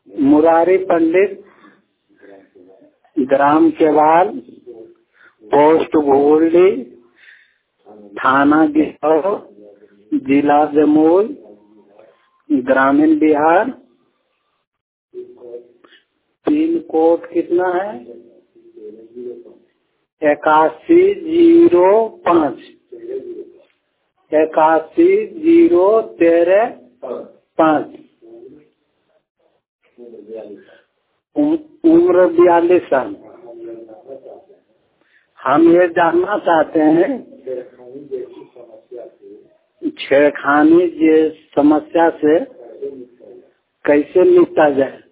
मुरारी पंडित, ग्राम केवाल, पोस्ट भोगुल्डी, थाना गिरौर, जिला जमुई, ग्रामीण बिहार। पिन कोड कितना है? 8105, 810335। उम्र 42 साल। हम ये जानना चाहते हैं छेड़खानी की समस्या से कैसे निपटा जाए।